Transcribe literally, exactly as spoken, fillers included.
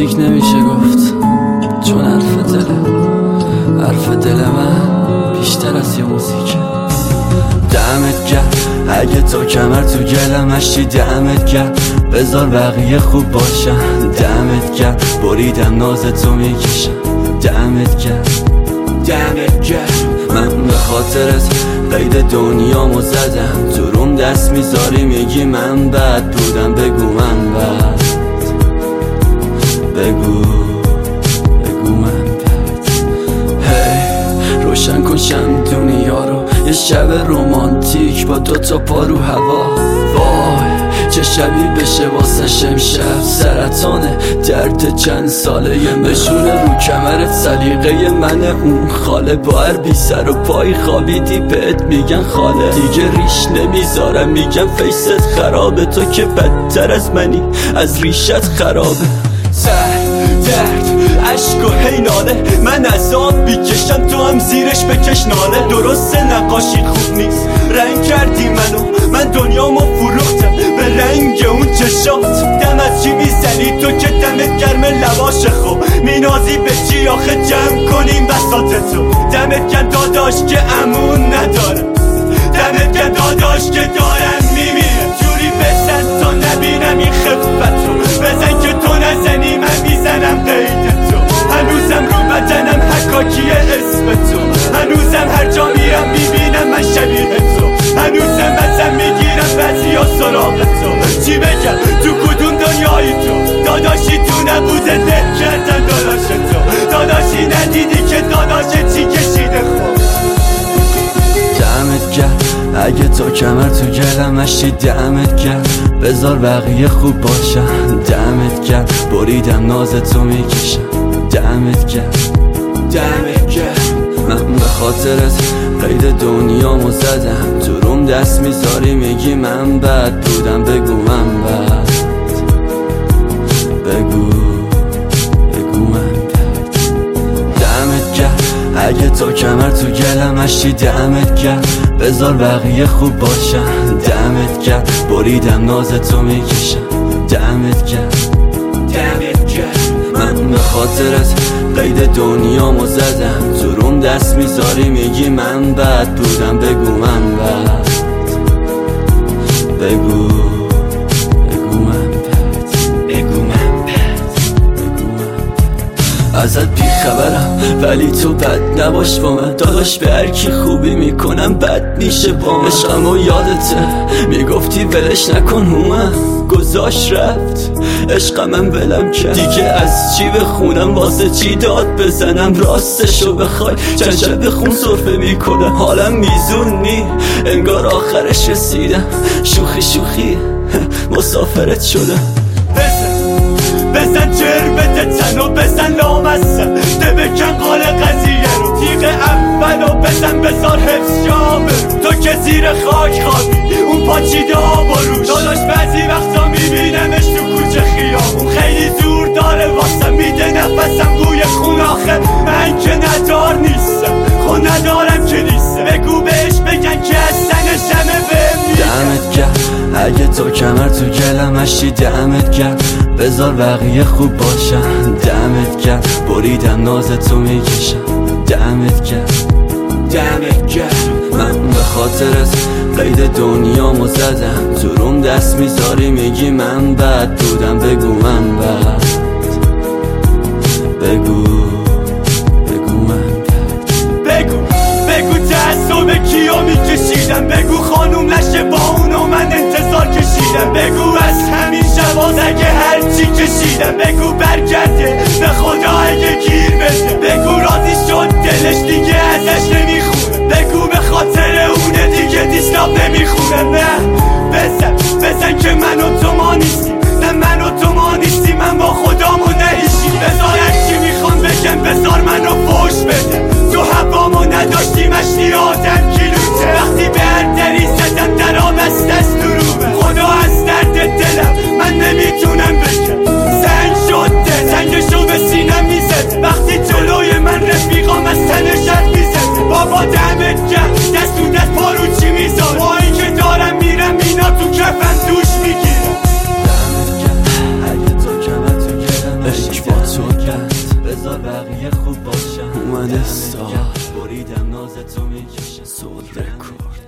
موزیک نمیشه گفت، چون حرف دله، حرف دل من بیشتر از یه موزیکه. دمت گرد اگه تو کمر تو گلم هشتی، دمت گرد بذار بقیه خوب باشن. دمت گرد بریدم ناز تو میکشم. دمت گرد دمت گرد من به خاطرت قید دنیامو زدم. تو روم دست میذاری میگی من بد بودم. بگو من بد، بگو بگو من بد. هی روشن کن شم دنیا رو، یه شب رومانتیک با دوتا پا رو هوا. وای چه شبی بشه واسه شمشب. سرطانه درد چند ساله یه مشونه رو کمرت. سلیقه من اون خاله با هر بی سر و پای خوابیدی بهت میگن خاله. دیگه ریش نمیذارم میگم فیست خرابه. تو که بدتر از منی از ریشت خرابه. سر درد عشق و حیناله من عذاب بیکشم تو هم زیرش بکش ناله. درسته نقاشی خوب نیست رنگ کردی منو، من دنیامو فروختم به رنگ اون چشات. دم از چی میزنی تو که دمت گرم لباش خوب مینازی به چی آخه جمع کنیم بساطتو. دمت گرم داداش که امون ندارم، دمت گرم داداش که دارم میمیرم. جوری بزن تا نبینم این خفتو، بزن که تو نزنی من میزنم قید تو. هنوزم رو بدنم حکاکی اسم تو، هنوزم هر جا میرم میبینم من شبیه تو. هنوزم ازم میگیرم بعضی ها سراغ تو. چی بگم تو کدوم دنیایی تو؟ داداشی تو نبوده ده کردن داداش تو. داداشی ندیدی که داداش چی کشیده خوب. دمت گرد اگه تو کمر تو گلم هشتی. دمت گرد بذار بقیه خوب باشن. دمت گرد بریدم ناز تو میکشم. دمت گرد دمت گرد من به خاطرت قید دنیامو زدم. تو روم دست میذاری میگی من بد بودم. بگو من بد، بگو بگو من بد. دمت گرد اگه تو کمر تو گلم هشتی. دمت گرد بذار بقیه خوب باشن. دمت گرد بریدم ناز تو میکشم. دمت گرد دمت گرد من به خاطرت قید دنیامو زدم. تو روم دست میذاری میگی من بد بودم. بگو من بد، بگو بگو من بد، بگو من بد، بگو من بد. ازت بی خبرم ولی تو بد نباش با من. داداش به هر کی خوبی میکنم بد میشه با من. عشقمو یادته میگفتی ولش نکن هومن، گذاشت رفت عشقمم ولم کرد. دیگه از چی بخونم واسه چی داد بزنم؟ راستشو بخوای چند شب خون صرفه میکنم. حالم میزون نی انگار آخرش رسیدم. شوخی شوخی مسافرت شدم. بزن بزن جربت تنو بزن لامستم. ده بکن قال قضیه رو تیغ اولو بزن بزار حفظ جامه. تو که زیر خاک خوابی اون پاچیده ها بروش. داداش بعضی وقتا میبینمش تو کوچه خیابون. خیلی زور داره واسه میده نفسم بوی خون. آخه من که ندار نیستم خود ندارم که نیستم. بگو بهش بگن که از سنشمه به میگن. دمت گرد اگه تو کمر تو گلم هشتی. دمت گرد بذار بقیه خوب باشن. دمت گرد بریدم ناز تو میکشم. دمت گرد دمت گرد من به خاطرت قید دنیامو زدم. تو روم دست میذاری میگی من بد بودم. بگو من بد، بگو بگو من بد، بگو بگو تعصب کیو میکشیدم. بگو خانوم لشه با اونو من انتظار کشیدم. بگو از همین شواز اگه هرچی کشیدم. بگو برگرده به خدا اگه گیر بده. بگو راضی شد دلش دیگه ازش نمیخونه. بگو به خاطر اونه دیگه دیسلاپ نمیخونه. نه بزن بزن که من و تو ما نیستیم. نه من و تو ما نیستیم. من با خدامو نهیشیم. بذار هرچی میخوام بگم بذار منو فوش بده. تو هوامو نداشتی مشتی آدم کیلوته. وقتی به هر دری زدم درام از دست دروبه. خدا از درد دلم من نمیتونم بگم. زنگ شده زنگشو به سینم میزد. وقتی جلوی من بذار بقیه خوب باشن. اومده سال بریدم نازتو میکشم سول رکورد